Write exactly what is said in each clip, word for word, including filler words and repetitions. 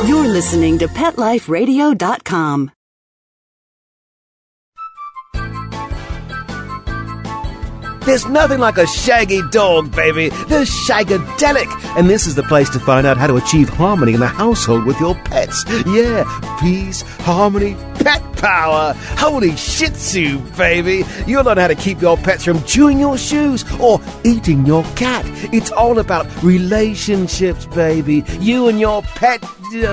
You're listening to Pet Life Radio dot com. There's nothing like a shaggy dog, baby. They're shagadelic. And this is the place to find out how to achieve harmony in the household with your pets. Yeah, peace, harmony, pet power. Holy shih tzu, baby. You'll learn how to keep your pets from chewing your shoes or eating your cat. It's all about relationships, baby. You and your pet...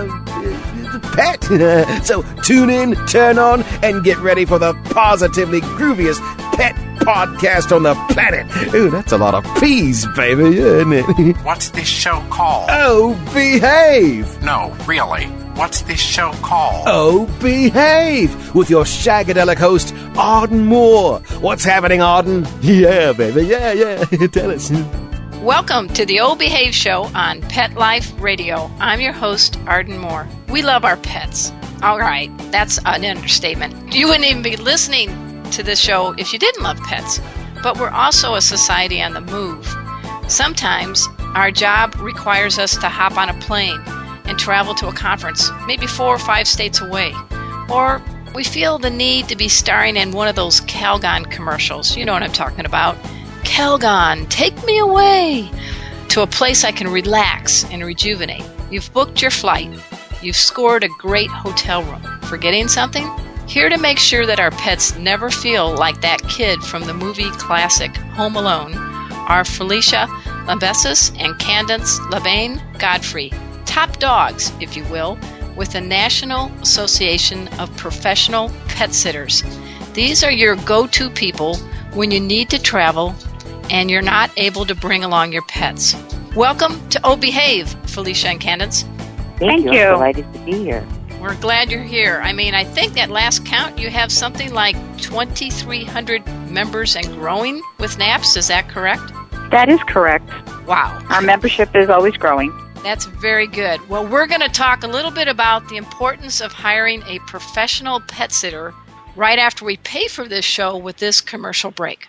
Uh, pet. So tune in, turn on, and get ready for the positively grooviest pet podcast on the planet. Ooh, that's a lot of peas, baby, isn't it? What's this show called? Oh, behave. No, really. What's this show called? Oh, behave. With your shagadelic host, Arden Moore. What's happening, Arden? Yeah, baby. Yeah, yeah. Tell us. Welcome to the Oh Behave Show on Pet Life Radio. I'm your host, Arden Moore. We love our pets. All right, that's an understatement. You wouldn't even be listening to this show if you didn't love pets. But we're also a society on the move. Sometimes our job requires us to hop on a plane and travel to a conference, maybe four or five states away. Or we feel the need to be starring in one of those Calgon commercials. You know what I'm talking about. Calgon, take me away to a place I can relax and rejuvenate. You've booked your flight. You've scored a great hotel room. Forgetting something? Here to make sure that our pets never feel like that kid from the movie classic Home Alone are Felicia Lambesis and Candance LaBaine Godfrey, top dogs, if you will, with the National Association of Professional Pet Sitters. These are your go-to people when you need to travel and you're not able to bring along your pets. Welcome to Oh Behave, Felicia and Candance. Thank, Thank you. you. I'm delighted to be here. We're glad you're here. I mean, I think at last count you have something like twenty-three hundred members and growing with NAPS. Is that correct? That is correct. Wow. Our membership is always growing. That's very good. Well, we're going to talk a little bit about the importance of hiring a professional pet sitter right after we pay for this show with this commercial break.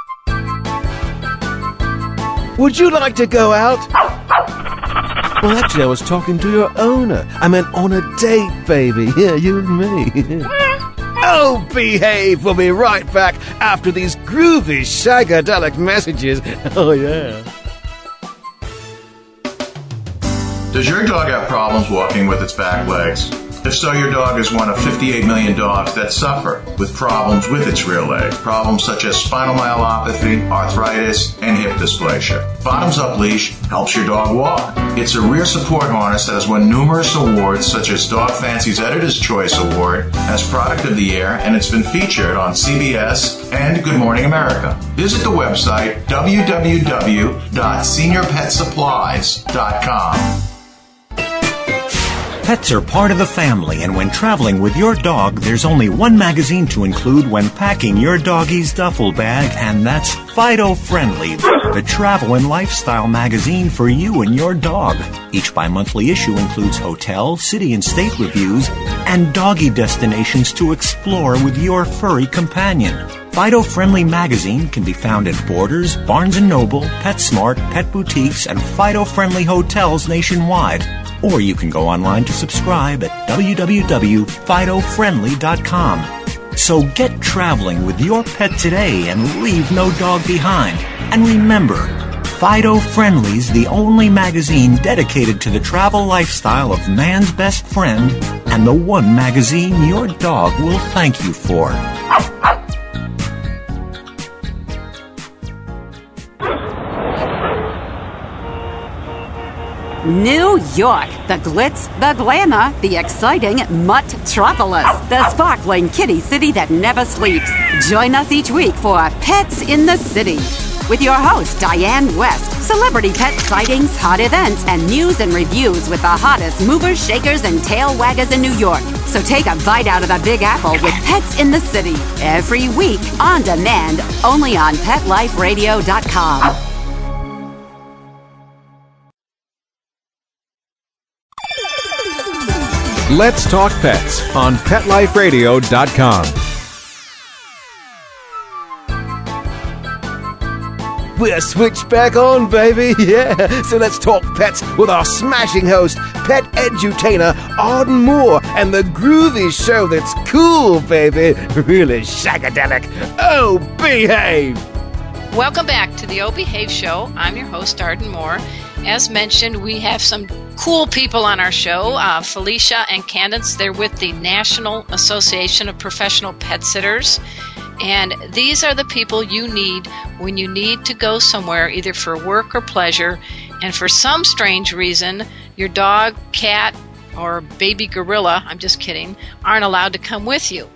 Would you like to go out? Well, actually, I was talking to your owner. I meant on a date, baby. Yeah, you and me. Oh, behave. We'll be right back after these groovy, shagadelic messages. Oh, yeah. Does your dog have problems walking with its back legs? If so, your dog is one of fifty-eight million dogs that suffer with problems with its rear leg. Problems such as spinal myelopathy, arthritis, and hip dysplasia. Bottoms Up Leash helps your dog walk. It's a rear support harness that has won numerous awards such as Dog Fancy's Editor's Choice Award as Product of the Year, and it's been featured on C B S and Good Morning America. Visit the website w w w dot senior pet supplies dot com. Pets are part of the family, and when traveling with your dog, there's only one magazine to include when packing your doggy's duffel bag, and that's Fido Friendly, the travel and lifestyle magazine for you and your dog. Each bi-monthly issue includes hotel, city, and state reviews and doggy destinations to explore with your furry companion. Fido Friendly magazine can be found at Borders, Barnes and Noble, PetSmart, Pet Boutiques, and Fido Friendly hotels nationwide. Or you can go online to subscribe at w w w dot fido friendly dot com. So get traveling with your pet today and leave no dog behind. And remember, Fido Friendly's the only magazine dedicated to the travel lifestyle of man's best friend, and the one magazine your dog will thank you for. New York, the glitz, the glamour, the exciting Mutt-tropolis, the sparkling kitty city that never sleeps. Join us each week for Pets in the City with your host, Diane West. Celebrity pet sightings, hot events, and news and reviews with the hottest movers, shakers, and tail waggers in New York. So take a bite out of the Big Apple with Pets in the City every week on demand, only on pet life radio dot com. Let's Talk Pets on pet life radio dot com. we're switched back on, baby. Yeah, so let's talk pets with our smashing host, pet edutainer Arden Moore, and the groovy show that's cool, baby. Really shagadelic. Oh, behave! Welcome back to the Oh Behave Show. I'm your host, Arden Moore. As mentioned, we have some cool people on our show, uh, Felicia and Candace. They're with the National Association of Professional Pet Sitters. And these are the people you need when you need to go somewhere, either for work or pleasure, and for some strange reason, your dog, cat, or baby gorilla, I'm just kidding, aren't allowed to come with you.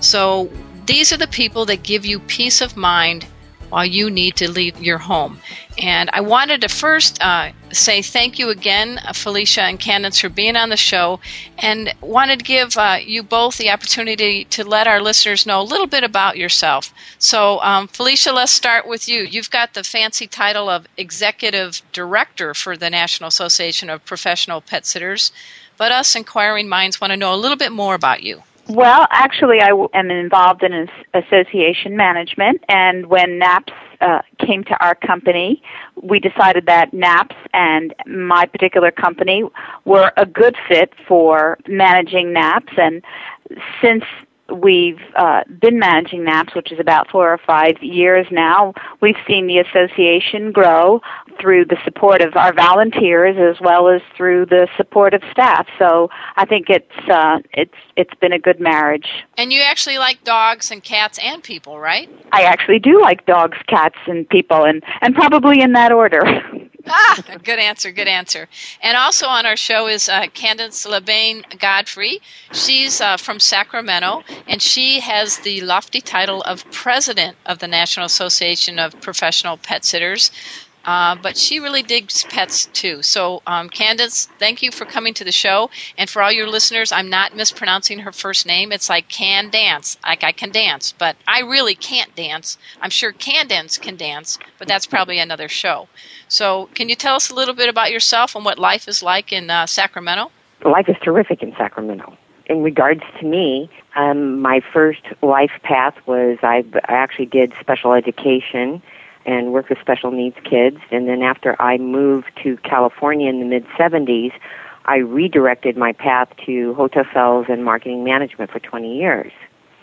So these are the people that give you peace of mind while you need to leave your home. And I wanted to first uh, say thank you again, uh, Felicia and Candace, for being on the show, and wanted to give uh, you both the opportunity to let our listeners know a little bit about yourself. So, um, Felicia, let's start with you. You've got the fancy title of Executive Director for the National Association of Professional Pet Sitters, but us inquiring minds want to know a little bit more about you. Well, actually, I am involved in association management, and when NAPS uh, came to our company, we decided that NAPS and my particular company were a good fit for managing NAPS, and since we've uh, been managing NAPS, which is about four or five years now, we've seen the association grow through the support of our volunteers as well as through the support of staff. So I think it's uh, it's it's been a good marriage. And you actually like dogs and cats and people, right? I actually do like dogs, cats, and people, and, and probably in that order. Ah, good answer, good answer. And also on our show is uh, Candace LeBain Godfrey. She's uh, from Sacramento, and she has the lofty title of President of the National Association of Professional Pet Sitters. Uh, but she really digs pets too. So, um, Candace, thank you for coming to the show. And for all your listeners, I'm not mispronouncing her first name. It's like can dance, like I can dance, but I really can't dance. I'm sure Candace can dance, but that's probably another show. So, can you tell us a little bit about yourself and what life is like in uh, Sacramento? Life is terrific in Sacramento. In regards to me, um, my first life path was I, I actually did special education and worked with special needs kids. And then after I moved to California in the mid-seventies, I redirected my path to hotel sales and marketing management for twenty years.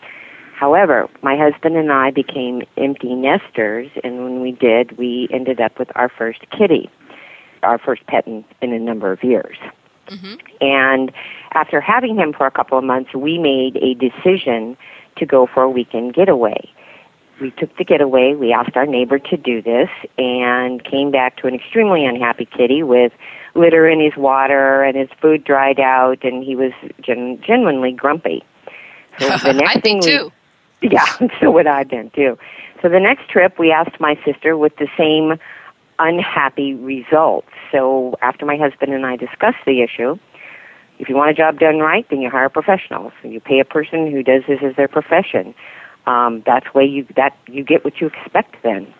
However, my husband and I became empty nesters, and when we did, we ended up with our first kitty, our first pet in, in a number of years. Mm-hmm. And after having him for a couple of months, we made a decision to go for a weekend getaway. We took the getaway, we asked our neighbor to do this, and came back to an extremely unhappy kitty with litter in his water and his food dried out, and he was gen- genuinely grumpy. So the next I thing think we, too. Yeah, so would I been too. So the next trip, we asked my sister with the same unhappy results. So after my husband and I discussed the issue, if you want a job done right, then you hire professionals. So you pay a person who does this as their profession. Um, that's way you that you get what you expect then.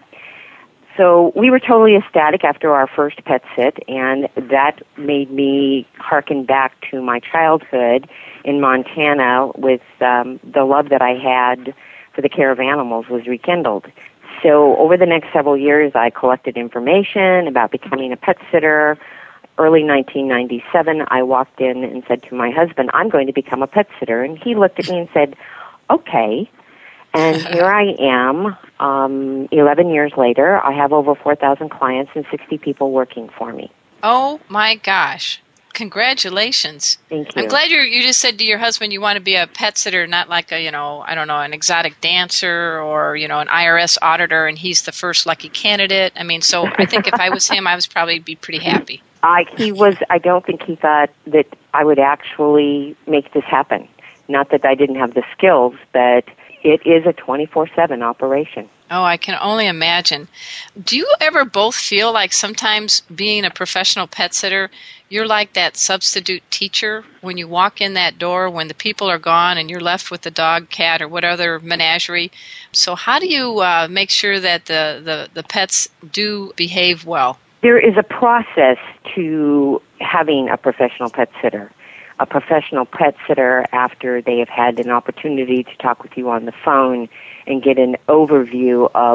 So we were totally ecstatic after our first pet sit, and that made me hearken back to my childhood in Montana with um, the love that I had for the care of animals was rekindled. So over the next several years, I collected information about becoming a pet sitter. Early nineteen ninety-seven, I walked in and said to my husband, I'm going to become a pet sitter. And he looked at me and said, okay. And here I am, um, eleven years later. I have over four thousand clients and sixty people working for me. Oh, my gosh. Congratulations. Thank you. I'm glad you you just said to your husband you want to be a pet sitter, not like a, you know, I don't know, an exotic dancer or, you know, an I R S auditor, and he's the first lucky candidate. I mean, so I think if I was him, I would probably be pretty happy. I, he was, I don't think he thought that I would actually make this happen. Not that I didn't have the skills, but it is a twenty-four seven operation. Oh, I can only imagine. Do you ever both feel like sometimes being a professional pet sitter, you're like that substitute teacher when you walk in that door when the people are gone and you're left with the dog, cat, or what other menagerie? So how do you uh, make sure that the, the, the pets do behave well? There is a process to having a professional pet sitter. A professional pet sitter, after they have had an opportunity to talk with you on the phone and get an overview of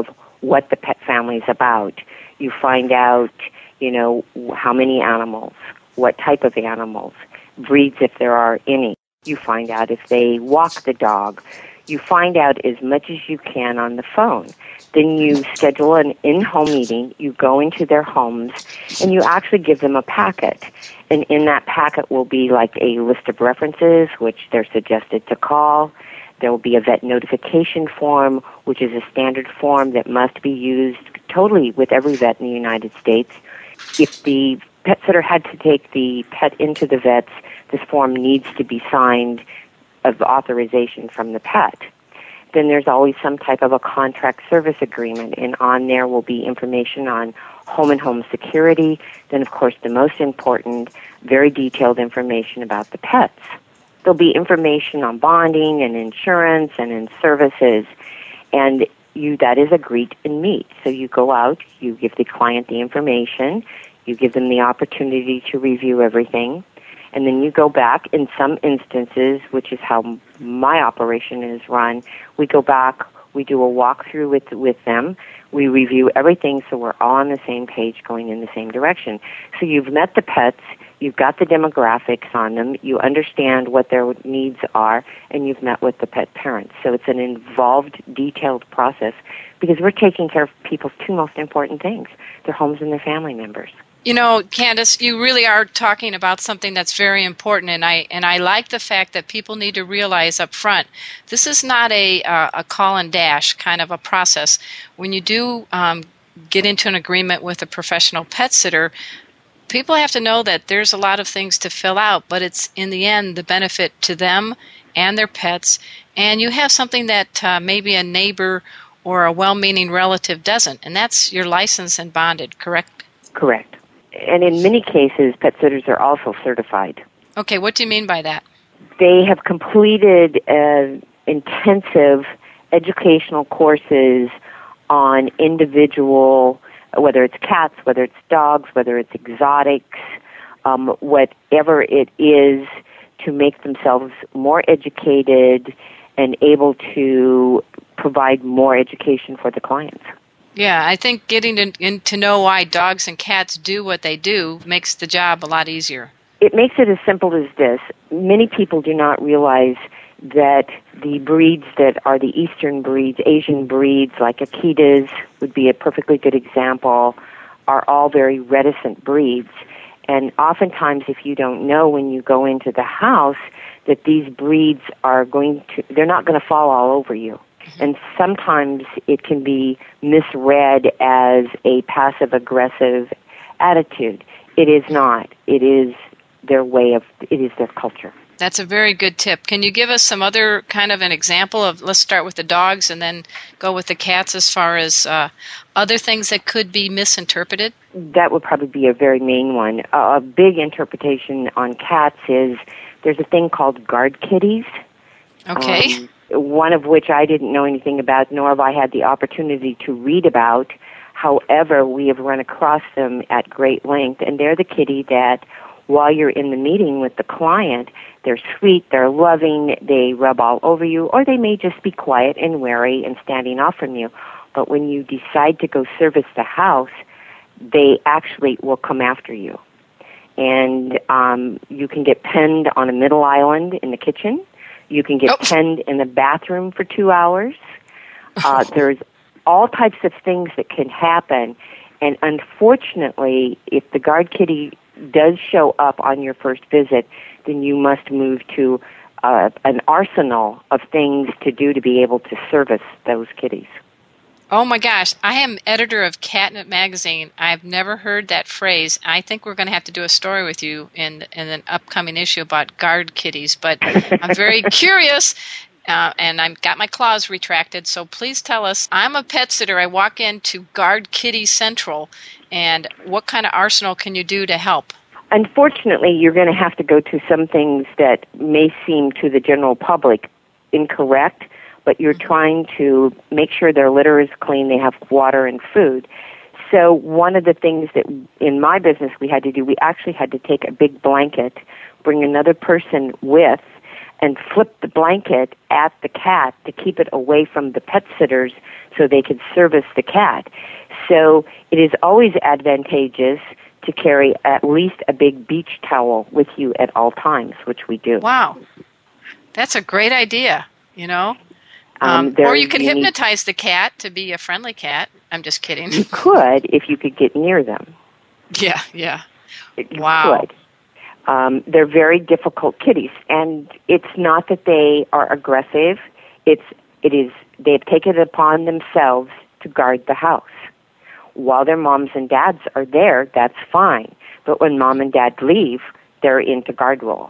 what the pet family is about. You find out, you know, how many animals, what type of animals, breeds if there are any. You find out if they walk the dog. You find out as much as you can on the phone. Then you schedule an in-home meeting. You go into their homes, and you actually give them a packet. And in that packet will be like a list of references, which they're suggested to call. There will be a vet notification form, which is a standard form that must be used totally with every vet in the United States. If the pet sitter had to take the pet into the vets, this form needs to be signed of authorization from the pet. Then there's always some type of a contract service agreement, and on there will be information on home and home security. Then, of course, the most important, very detailed information about the pets. There'll be information on bonding and insurance and in services, and you that is a greet and meet. So you go out, you give the client the information, you give them the opportunity to review everything, and then you go back. In some instances, which is how my operation is run, we go back, we do a walkthrough with with them, we review everything so we're all on the same page going in the same direction. So you've met the pets, you've got the demographics on them, you understand what their needs are, and you've met with the pet parents. So it's an involved, detailed process because we're taking care of people's two most important things, their homes and their family members. You know, Candace, you really are talking about something that's very important, and I and I like the fact that people need to realize up front, this is not a uh, a call and dash kind of a process. When you do um, get into an agreement with a professional pet sitter, people have to know that there's a lot of things to fill out, but it's in the end the benefit to them and their pets, and you have something that uh, maybe a neighbor or a well-meaning relative doesn't, and that's you're licensed and bonded, correct? Correct. And in many cases, pet sitters are also certified. Okay, what do you mean by that? They have completed uh, intensive educational courses on individual, whether it's cats, whether it's dogs, whether it's exotics, um, whatever it is, to make themselves more educated and able to provide more education for the clients. Yeah, I think getting to, in, to know why dogs and cats do what they do makes the job a lot easier. It makes it as simple as this. Many people do not realize that the breeds that are the Eastern breeds, Asian breeds like Akitas would be a perfectly good example, are all very reticent breeds. And oftentimes, if you don't know when you go into the house that these breeds are going to, they're not going to fall all over you. And sometimes it can be misread as a passive-aggressive attitude. It is not. It is their way of, it is their culture. That's a very good tip. Can you give us some other kind of an example of, let's start with the dogs and then go with the cats as far as uh, other things that could be misinterpreted? That would probably be a very main one. Uh, a big interpretation on cats is there's a thing called guard kitties. Okay. Um, one of which I didn't know anything about, nor have I had the opportunity to read about. However, we have run across them at great length, and they're the kitty that, while you're in the meeting with the client, they're sweet, they're loving, they rub all over you, or they may just be quiet and wary and standing off from you. But when you decide to go service the house, they actually will come after you. And um, you can get penned on a middle island in the kitchen. You can get oh. penned in the bathroom for two hours. Uh, there's all types of things that can happen. And unfortunately, if the guard kitty does show up on your first visit, then you must move to uh, an arsenal of things to do to be able to service those kitties. Oh my gosh, I am editor of Catnip Magazine. I've never heard that phrase. I think we're going to have to do a story with you in, in an upcoming issue about guard kitties, but I'm very curious, uh, and I've got my claws retracted, so please tell us. I'm a pet sitter. I walk into Guard Kitty Central, and what kind of arsenal can you do to help? Unfortunately, you're going to have to go to some things that may seem to the general public incorrect, but you're trying to make sure their litter is clean, they have water and food. So one of the things that in my business we had to do, we actually had to take a big blanket, bring another person with, and flip the blanket at the cat to keep it away from the pet sitters so they could service the cat. So it is always advantageous to carry at least a big beach towel with you at all times, which we do. Wow. That's a great idea, you know. Um, Um, or you could unique- hypnotize the cat to be a friendly cat. I'm just kidding. You could if you could get near them. Yeah, yeah. You Wow. could. Um, they're very difficult kitties, and it's not that they are aggressive. It's it is they've taken it upon themselves to guard the house. While their moms and dads are there, that's fine. But when mom and dad leave, they're into guard role.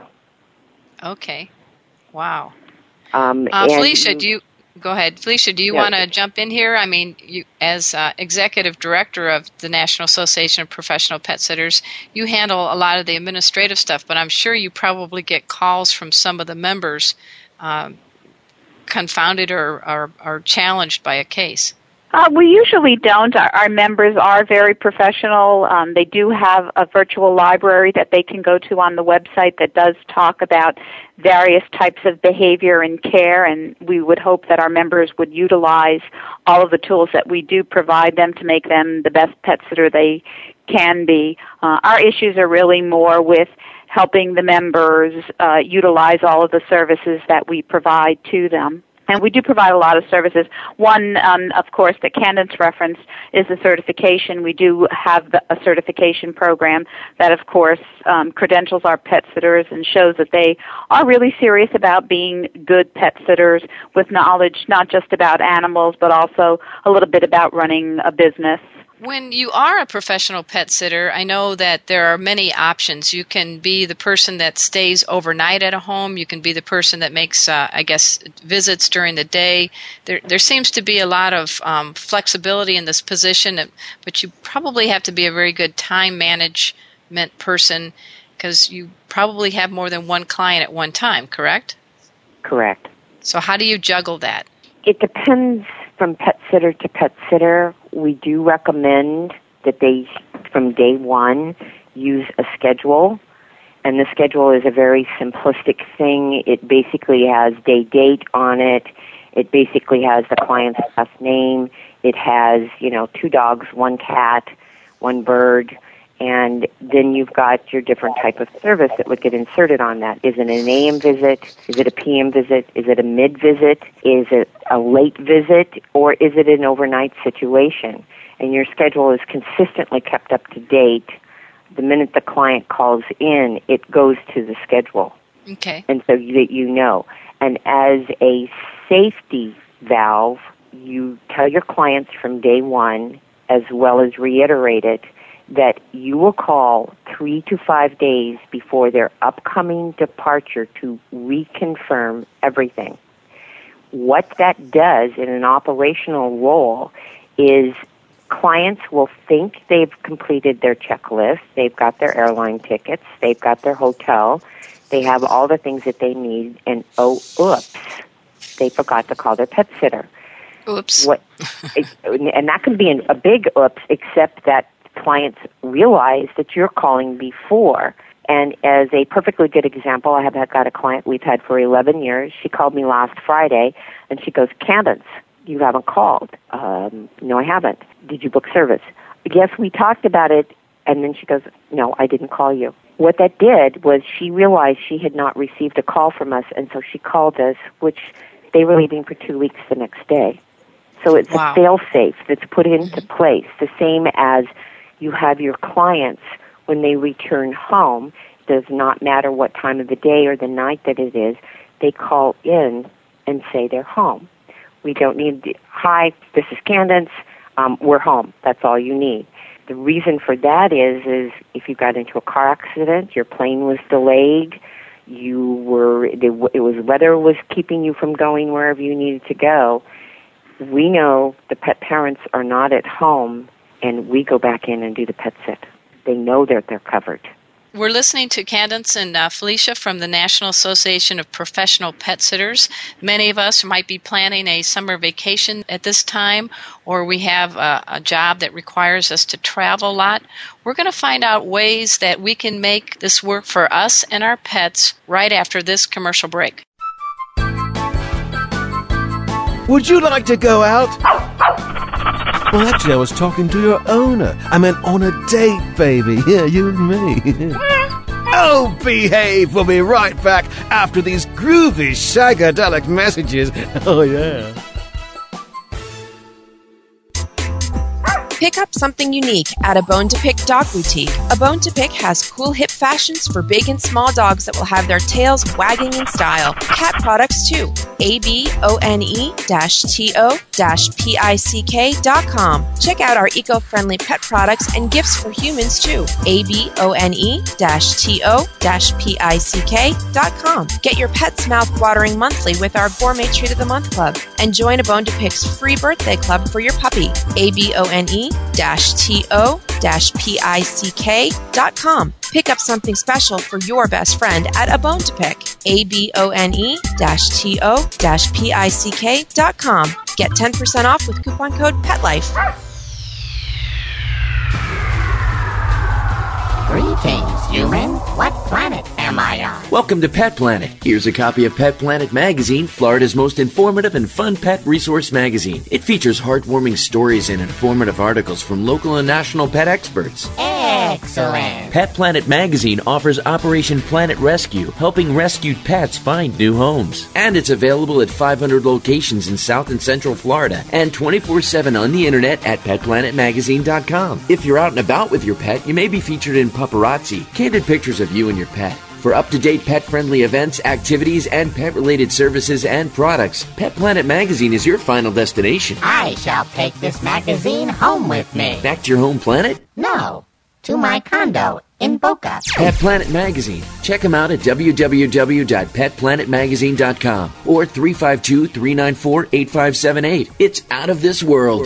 Okay. Wow. Um, Uh, and Felicia, you- do you go ahead? Felicia, do you Yeah. want to jump in here? I mean, you, as uh, executive director of the National Association of Professional Pet Sitters, you handle a lot of the administrative stuff, but I'm sure you probably get calls from some of the members um, confounded or, or, or challenged by a case. Uh, we usually don't. Our, our members are very professional. Um, they do have a virtual library that they can go to on the website that does talk about various types of behavior and care, and we would hope that our members would utilize all of the tools that we do provide them to make them the best pet sitter they can be. Uh, our issues are really more with helping the members uh, utilize all of the services that we provide to them. And we do provide a lot of services. One, um, of course, that Candace referenced is the certification. We do have the, a certification program that, of course, um, credentials our pet sitters and shows that they are really serious about being good pet sitters with knowledge not just about animals, but also a little bit about running a business. When you are a professional pet sitter, I know that there are many options. You can be the person that stays overnight at a home. You can be the person that makes, uh, I guess, visits during the day. There, there seems to be a lot of um, flexibility in this position, but you probably have to be a very good time management person because you probably have more than one client at one time, correct? Correct. So how do you juggle that? It depends from pet sitter to pet sitter. We do recommend that they, from day one, use a schedule. And the schedule is a very simplistic thing. It basically has day date on it. It basically has the client's last name. It has, you know, two dogs, one cat, one bird. And then you've got your different type of service that would get inserted on that. Is it an A M visit? Is it a P M visit? Is it a mid visit? Is it a late visit? Or is it an overnight situation? And your schedule is consistently kept up to date. The minute the client calls in, it goes to the schedule. Okay. And so that you know. And as a safety valve, you tell your clients from day one, as well as reiterate it, that you will call three to five days before their upcoming departure to reconfirm everything. What that does in an operational role is clients will think they've completed their checklist, they've got their airline tickets, they've got their hotel, they have all the things that they need, and oh, oops, they forgot to call their pet sitter. Oops. What, and that can be a big oops, except that clients realize that you're calling before. And as a perfectly good example, I have got a client we've had for eleven years. She called me last Friday, and she goes, Candace, you haven't called. Um, no, I haven't. Did you book service? Yes, we talked about it. And then she goes, no, I didn't call you. What that did was she realized she had not received a call from us, and so she called us, which they were leaving for two weeks the next day. So it's Wow. a fail-safe that's put into place, the same as you have your clients when they return home. It does not matter what time of the day or the night that it is. They call in and say they're home. We don't need, hi, this is Candace, um, we're home. That's all you need. The reason for that is, is if you got into a car accident, your plane was delayed, you were, it was weather was keeping you from going wherever you needed to go, we know the pet parents are not at home, and we go back in and do the pet sit. They know that they're covered. We're listening to Candace and uh, Felicia from the National Association of Professional Pet Sitters. Many of us might be planning a summer vacation at this time, or we have a, a job that requires us to travel a lot. We're going to find out ways that we can make this work for us and our pets right after this commercial break. Would you like to go out? Well, actually, I was talking to your owner. I meant on a date, baby. Yeah, you and me. Oh, behave. We'll be right back after these groovy, shagadelic messages. Oh, yeah. Pick up something unique at A Bone to Pick Dog Boutique. A Bone to Pick has cool hip fashions for big and small dogs that will have their tails wagging in style. Cat products too. A B O N E T O P I C K dot com. Check out our eco-friendly pet products and gifts for humans too. A B O N E T O P I C K dot com. Get your pet's mouth-watering monthly with our Gourmet Treat of the Month Club. And join A Bone to Pick's free birthday club for your puppy. A B O N E T O P I C K dot com. Pick up something special for your best friend at A Bone to Pick. A B O N E T O P I C K dot com. Get ten percent off with coupon code PETLIFE. Greetings, human. What planet am I on? Welcome to Pet Planet. Here's a copy of Pet Planet Magazine, Florida's most informative and fun pet resource magazine. It features heartwarming stories and informative articles from local and national pet experts. Excellent. Pet Planet Magazine offers Operation Planet Rescue, helping rescued pets find new homes. And it's available at five hundred locations in South and Central Florida and twenty-four seven on the internet at pet planet magazine dot com. If you're out and about with your pet, you may be featured in paparazzi, candid pictures of you and your pet. For up-to-date pet-friendly events, activities, and pet-related services and products, Pet Planet Magazine is your final destination. I shall take this magazine home with me. Back to your home planet? No, to my condo in Boca. Pet Planet Magazine. Check them out at w w w dot pet planet magazine dot com or three five two, three nine four, eight five seven eight. It's out of this world.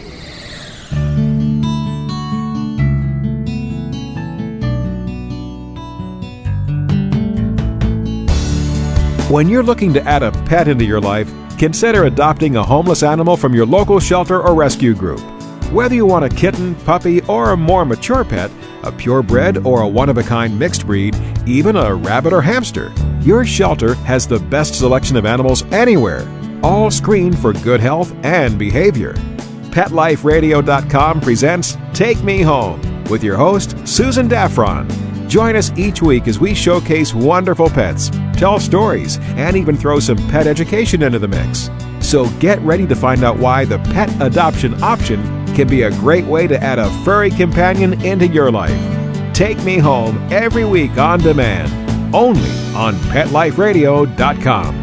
When you're looking to add a pet into your life, consider adopting a homeless animal from your local shelter or rescue group. Whether you want a kitten, puppy, or a more mature pet, a purebred or a one-of-a-kind mixed breed, even a rabbit or hamster, your shelter has the best selection of animals anywhere, all screened for good health and behavior. pet life radio dot com presents Take Me Home with your host, Susan Daffron. Join us each week as we showcase wonderful pets, tell stories, and even throw some pet education into the mix. So get ready to find out why the pet adoption option can be a great way to add a furry companion into your life. Take Me Home every week on demand, only on pet life radio dot com.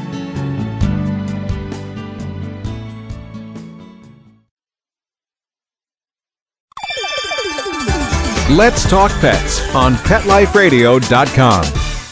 Let's Talk Pets on pet life radio dot com.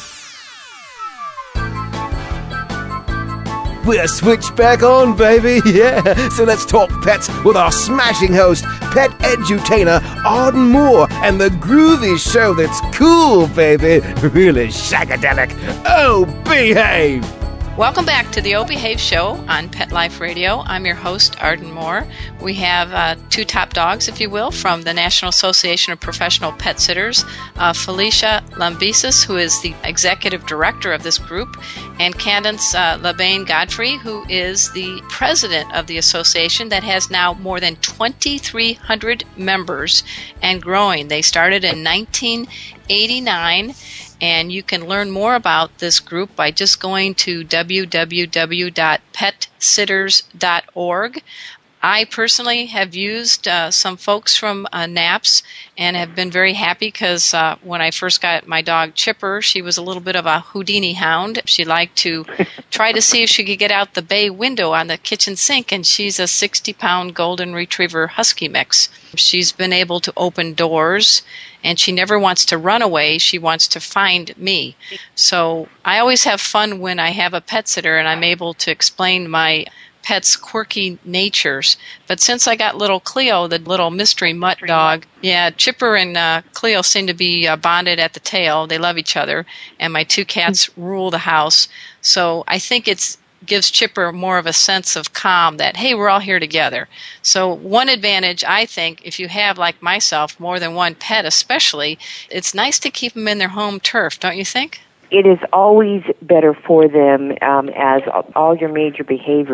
We're switched back on, baby. Yeah. So let's talk pets with our smashing host, pet edutainer Arden Moore, and the groovy show that's cool, baby. Really shagadelic. Oh, behave. Welcome back to the O Behave Show on Pet Life Radio. I'm your host, Arden Moore. We have uh, two top dogs, if you will, from the National Association of Professional Pet Sitters, uh, Felicia Lambesis, who is the executive director of this group, and Cadence uh, Labaine Godfrey, who is the president of the association that has now more than twenty-three hundred members and growing. They started in nineteen eighty-nine. And you can learn more about this group by just going to w w w dot pet sitters dot org. I personally have used uh, some folks from uh, NAPS and have been very happy because uh, when I first got my dog Chipper, she was a little bit of a Houdini hound. She liked to try to see if she could get out the bay window on the kitchen sink, and she's a sixty-pound golden retriever husky mix. She's been able to open doors, and she never wants to run away. She wants to find me. So I always have fun when I have a pet sitter and I'm able to explain my pet's quirky natures. But since I got little Cleo, the little mystery mutt dog, yeah, Chipper and uh, Cleo seem to be uh, bonded at the tail. They love each other, and my two cats rule the house. So I think it's gives Chipper more of a sense of calm that, hey, we're all here together. So one advantage, I think, if you have, like myself, more than one pet especially, it's nice to keep them in their home turf, don't you think? It is always better for them, um, as all your major behaviorists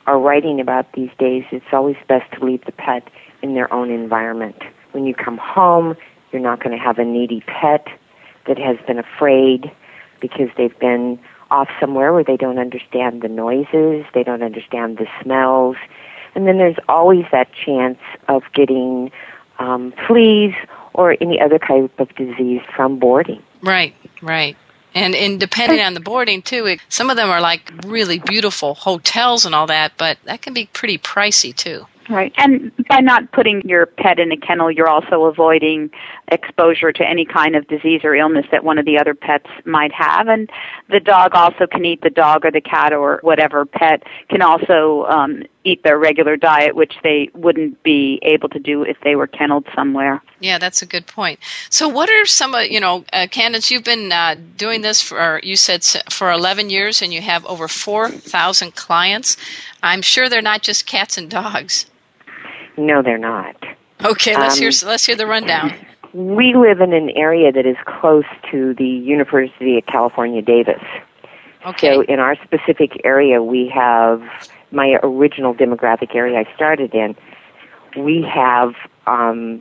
are writing about these days, it's always best to leave the pet in their own environment. When you come home, you're not going to have a needy pet that has been afraid because they've been off somewhere where they don't understand the noises, they don't understand the smells, and then there's always that chance of getting um, fleas or any other type of disease from boarding. Right, right. And, and depending on the boarding, too, it, some of them are like really beautiful hotels and all that, but that can be pretty pricey, too. Right. And by not putting your pet in a kennel, you're also avoiding exposure to any kind of disease or illness that one of the other pets might have. And the dog also can eat, the dog or the cat or whatever pet can also um, eat their regular diet, which they wouldn't be able to do if they were kenneled somewhere. Yeah, that's a good point. So what are some of, you know, uh, Candace, you've been uh, doing this for, you said, for eleven years, and you have over four thousand clients. I'm sure they're not just cats and dogs. No, they're not. Okay, let's um, hear let's hear the rundown. We live in an area that is close to the University of California, Davis. Okay. So in our specific area, we have my original demographic area I started in. We have um,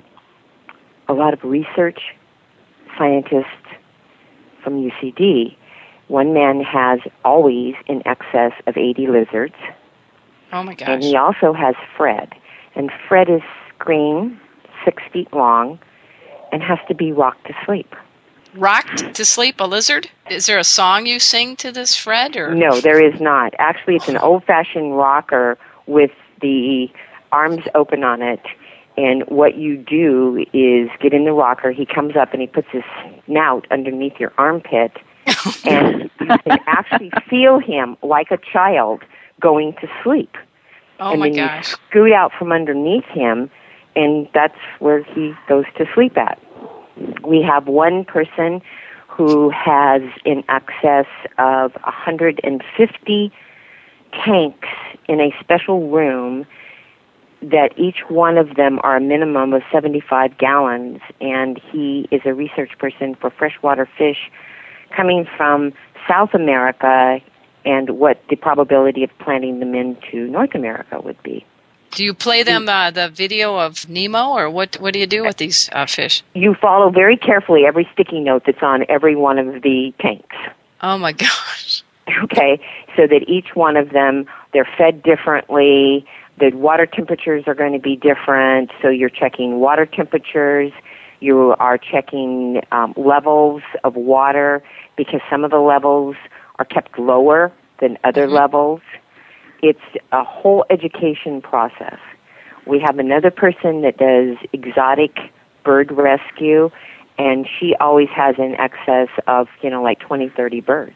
a lot of research scientists from U C D. One man has always in excess of eighty lizards. Oh, my gosh. And he also has Fred. And Fred is green, six feet long, and has to be rocked to sleep. Rocked to sleep, a lizard? Is there a song you sing to this Fred? Or? No, there is not. Actually, it's an old-fashioned rocker with the arms open on it. And what you do is get in the rocker. He comes up and he puts his snout underneath your armpit. And you can actually feel him like a child going to sleep. Oh, and my then gosh. You scoot out from underneath him, and that's where he goes to sleep at. We have one person who has in excess of one hundred fifty tanks in a special room that each one of them are a minimum of seventy-five gallons, and he is a research person for freshwater fish coming from South America and what the probability of planting them into North America would be. Do you play them uh, the video of Nemo, or what What do you do with these uh, fish? You follow very carefully every sticky note that's on every one of the tanks. Oh, my gosh. Okay, so that each one of them, they're fed differently, the water temperatures are going to be different, so you're checking water temperatures, you are checking um, levels of water, because some of the levels are kept lower than other mm-hmm. levels. It's a whole education process. We have another person that does exotic bird rescue, and she always has an excess of, you know, like twenty, thirty birds.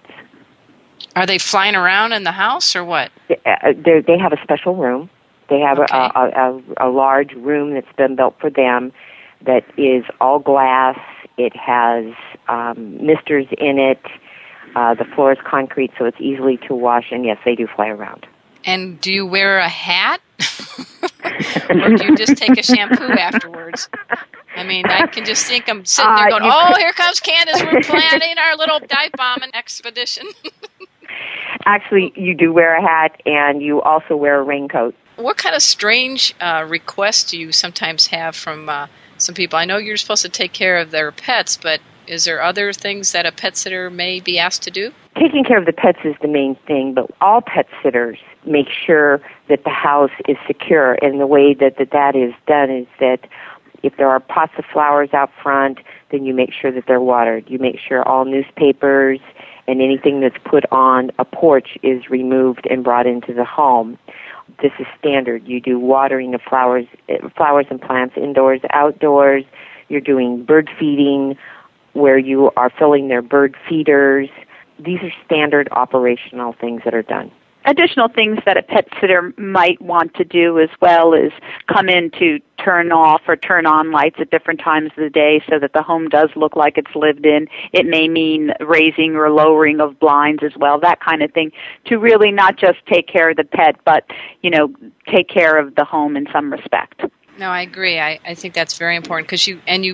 Are they flying around in the house or what? They, they have a special room. They have okay. a, a, a, a large room that's been built for them that is all glass. It has um, misters in it. Uh, the floor is concrete, so it's easily to wash, and yes, they do fly around. And do you wear a hat? Or do you just take a shampoo afterwards? I mean, I can just think I'm sitting there going, uh, oh, here comes Candace, we're planning our little dive bombing expedition. Actually, you do wear a hat, and you also wear a raincoat. What kind of strange uh, requests do you sometimes have from uh, some people? I know you're supposed to take care of their pets, but is there other things that a pet sitter may be asked to do? Taking care of the pets is the main thing, but all pet sitters make sure that the house is secure. And the way that that, that is done is that if there are pots of flowers out front, then you make sure that they're watered. You make sure all newspapers and anything that's put on a porch is removed and brought into the home. This is standard. You do watering of flowers, flowers and plants indoors, outdoors. You're doing bird feeding where you are filling their bird feeders. These are standard operational things that are done. Additional things that a pet sitter might want to do as well is come in to turn off or turn on lights at different times of the day so that the home does look like it's lived in. It may mean raising or lowering of blinds as well, that kind of thing, to really not just take care of the pet, but, you know, take care of the home in some respect. No, I agree. I, I think that's very important because you, and you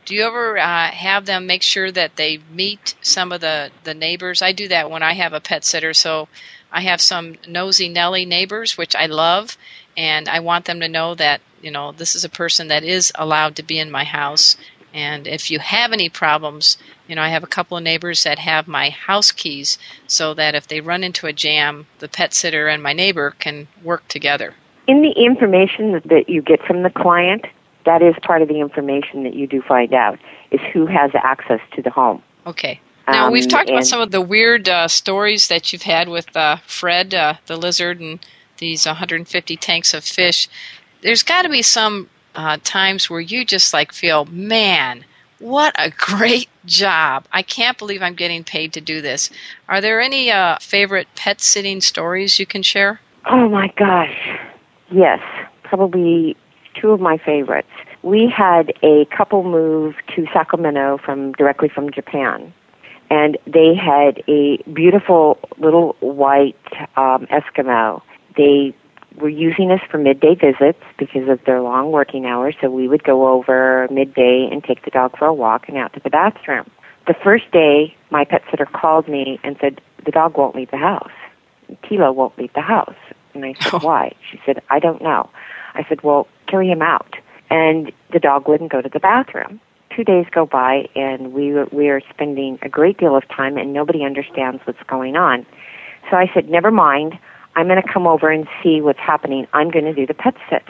Do you ever uh, have them make sure that they meet some of the, the neighbors? I do that when I have a pet sitter. So I have some nosy Nelly neighbors, which I love, and I want them to know that, you know, this is a person that is allowed to be in my house. And if you have any problems, you know, I have a couple of neighbors that have my house keys so that if they run into a jam, the pet sitter and my neighbor can work together. In the information that you get from the client, that is part of the information that you do find out, is who has access to the home. Okay. Now, Um, we've talked about and- some of the weird uh, stories that you've had with uh, Fred, uh, the lizard, and these one hundred fifty tanks of fish. There's got to be some uh, times where you just like feel, man, what a great job. I can't believe I'm getting paid to do this. Are there any uh, favorite pet sitting stories you can share? Oh my gosh. Yes, probably two of my favorites. We had a couple move to Sacramento from directly from Japan, and they had a beautiful little white um, Eskimo. They were using us for midday visits because of their long working hours, so we would go over midday and take the dog for a walk and out to the bathroom. The first day, my pet sitter called me and said, the dog won't leave the house. Tilo won't leave the house. And I said, why? She said, I don't know. I said, well, carry him out. And the dog wouldn't go to the bathroom. Two days go by, and we were, we are spending a great deal of time, and nobody understands what's going on. So I said, never mind. I'm going to come over and see what's happening. I'm going to do the pet sit.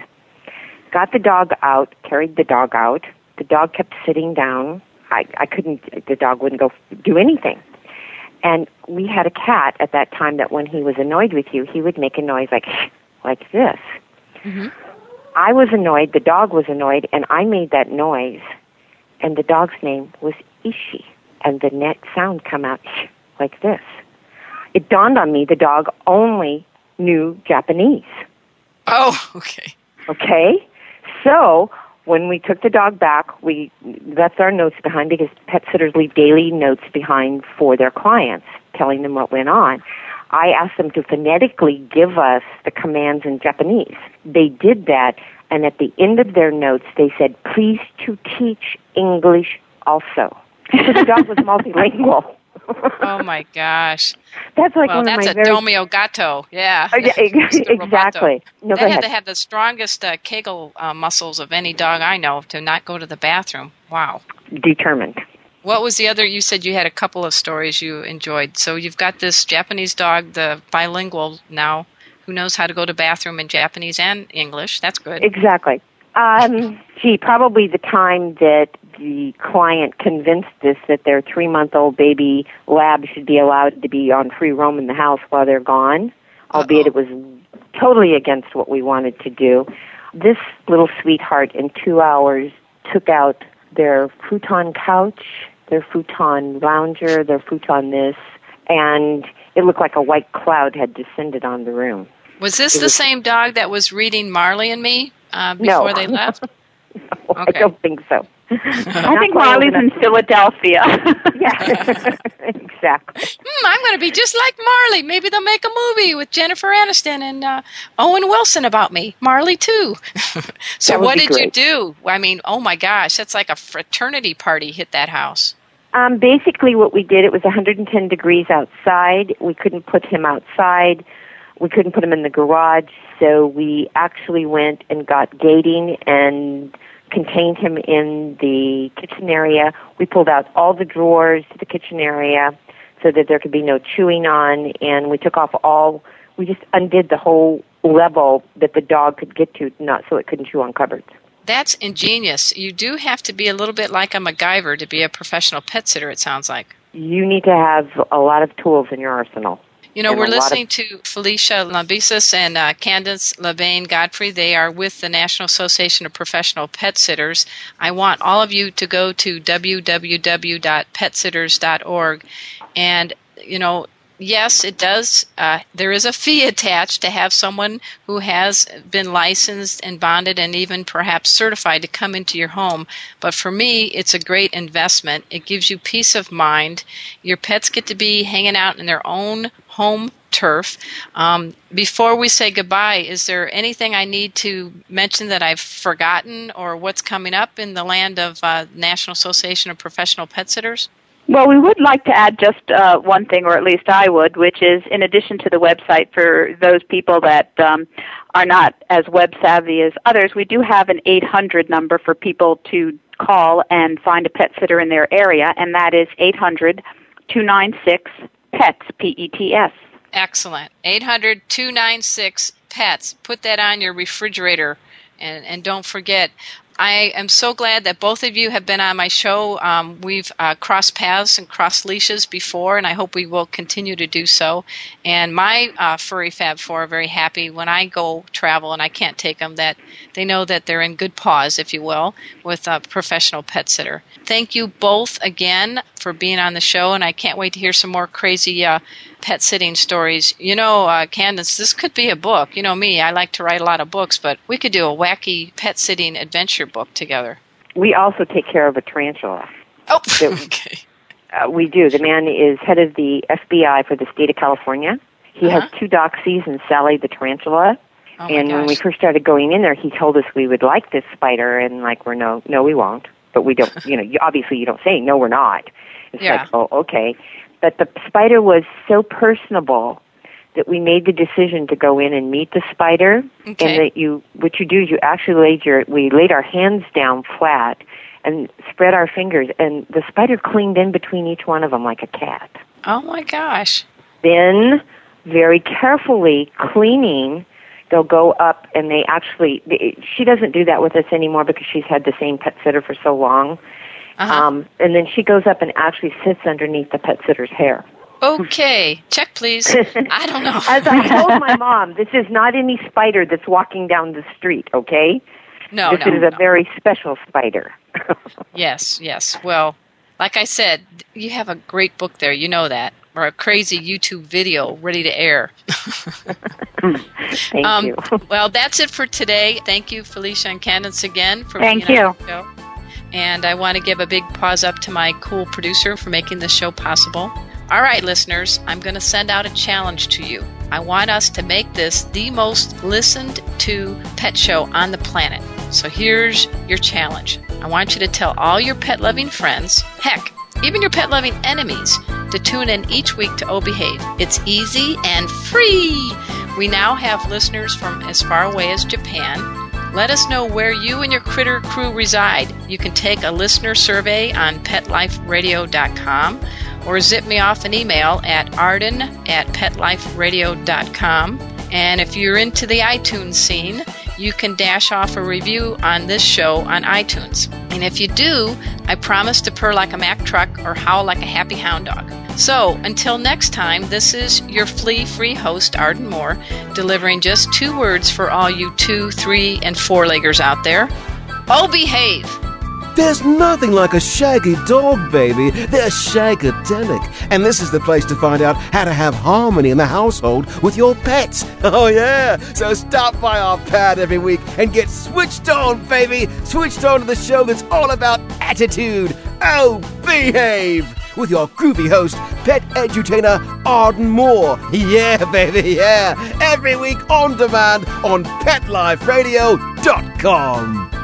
Got the dog out, carried the dog out. The dog kept sitting down. I, I couldn't, the dog wouldn't go do anything. And we had a cat at that time that when he was annoyed with you, he would make a noise like, like this. Mm-hmm. I was annoyed, the dog was annoyed, and I made that noise. And the dog's name was Ishi. And the net sound come out like this. It dawned on me the dog only knew Japanese. Oh, okay. Okay? So when we took the dog back, we left our notes behind because pet sitters leave daily notes behind for their clients, telling them what went on. I asked them to phonetically give us the commands in Japanese. They did that, and at the end of their notes, they said, please to teach English also. So the dog was multilingual. Oh, my gosh. That's like well, one that's of my a very... domio gato. Yeah. Oh, yeah, exactly. No, they go have ahead. to have the strongest uh, Kegel uh, muscles of any dog I know to not go to the bathroom. Wow. Determined. What was the other? You said you had a couple of stories you enjoyed. So you've got this Japanese dog, the bilingual now, who knows how to go to bathroom in Japanese and English. That's good. Exactly. Um, gee, probably the time that the client convinced us that their three-month-old baby lab should be allowed to be on free roam in the house while they're gone, albeit Uh-oh. it was totally against what we wanted to do. This little sweetheart in two hours took out their futon couch, their futon lounger, their futon this, and it looked like a white cloud had descended on the room. Was this it the was, same dog that was reading Marley and Me uh, before no. they left? No, okay. I don't think so. I think Marley's in Philadelphia. Yeah, exactly. Hmm, I'm going to be just like Marley. Maybe they'll make a movie with Jennifer Aniston and uh, Owen Wilson about me. Marley, too. So what did great. you do? I mean, oh, my gosh, that's like a fraternity party hit that house. Um, basically what we did, it was one hundred ten degrees outside. We couldn't put him outside. We couldn't put him in the garage. So we actually went and got gating and contained him in the kitchen area. We pulled out all the drawers to the kitchen area so that there could be no chewing on, and we took off all, we just undid the whole level that the dog could get to, not so it couldn't chew on cupboards. That's ingenious. You do have to be a little bit like a MacGyver to be a professional pet sitter, it sounds like. You need to have a lot of tools in your arsenal. You know, and we're a lot listening of- to Felicia Lambesis and uh, Candace LeBain Godfrey. They are with the National Association of Professional Pet Sitters. I want all of you to go to w w w dot pet sitters dot org. And, you know, yes, it does. Uh, there is a fee attached to have someone who has been licensed and bonded and even perhaps certified to come into your home. But for me, it's a great investment. It gives you peace of mind. Your pets get to be hanging out in their own home turf. Um, before we say goodbye, is there anything I need to mention that I've forgotten, or what's coming up in the land of uh, National Association of Professional Pet Sitters? Well, we would like to add just uh, one thing, or at least I would, which is in addition to the website for those people that um, are not as web savvy as others, we do have an eight hundred number for people to call and find a pet sitter in their area, and that is eight hundred, two nine six, P E T S, P E T S. Excellent. eight hundred, two nine six, P E T S. Put that on your refrigerator, and, and don't forget. I am so glad that both of you have been on my show. Um, we've uh, crossed paths and crossed leashes before, and I hope we will continue to do so. And my uh, furry Fab Four are very happy when I go travel and I can't take them, that they know that they're in good paws, if you will, with a professional pet sitter. Thank you both again for being on the show, and I can't wait to hear some more crazy uh, pet sitting stories. You know, uh, Candace, this could be a book. You know me, I like to write a lot of books, but we could do a wacky pet sitting adventure book together. We also take care of a tarantula. Oh, that, okay. Uh, we do. The man is head of the F B I for the state of California. He uh-huh. has two doxies and Sally the tarantula. Oh and when we first started going in there, he told us we would like this spider, and like, we're no, no, we won't. But we don't, you know, you, obviously you don't say, no, we're not. It's yeah. like, oh, okay. But the spider was so personable that we made the decision to go in and meet the spider. Okay. And that you, what you do is you actually laid your, we laid our hands down flat and spread our fingers, and the spider clinged in between each one of them like a cat. Oh my gosh. Then, very carefully cleaning, they'll go up and they actually, she doesn't do that with us anymore because she's had the same pet sitter for so long. Uh-huh. Um, and then she goes up and actually sits underneath the pet sitter's hair. Okay. Check, please. I don't know. As I told my mom, this is not any spider that's walking down the street, okay? No, this no, is a no. very special spider. Yes, yes. Well, like I said, you have a great book there. You know that. Or a crazy YouTube video ready to air. Thank um, you. Well, that's it for today. Thank you, Felicia and Candace, again for Thank being you. on the show. And I want to give a big pause up to my cool producer for making this show possible. All right, listeners, I'm going to send out a challenge to you. I want us to make this the most listened to pet show on the planet. So here's your challenge. I want you to tell all your pet-loving friends, heck, even your pet-loving enemies, to tune in each week to Oh Behave. It's easy and free. We now have listeners from as far away as Japan. Let us know where you and your critter crew reside. You can take a listener survey on pet life radio dot com or zip me off an email at arden at pet life radio dot com. And if you're into the iTunes scene, you can dash off a review on this show on iTunes. And if you do, I promise to purr like a Mack truck or howl like a happy hound dog. So, until next time, this is your flea-free host, Arden Moore, delivering just two words for all you two, three, and four-leggers out there. Oh, behave! There's nothing like a shaggy dog, baby. They're shagadelic. And this is the place to find out how to have harmony in the household with your pets. Oh, yeah. So stop by our pad every week and get switched on, baby. Switched on to the show that's all about attitude. Oh, behave! With your groovy host, pet edutainer Arden Moore. Yeah, baby, yeah. Every week on demand on pet life radio dot com.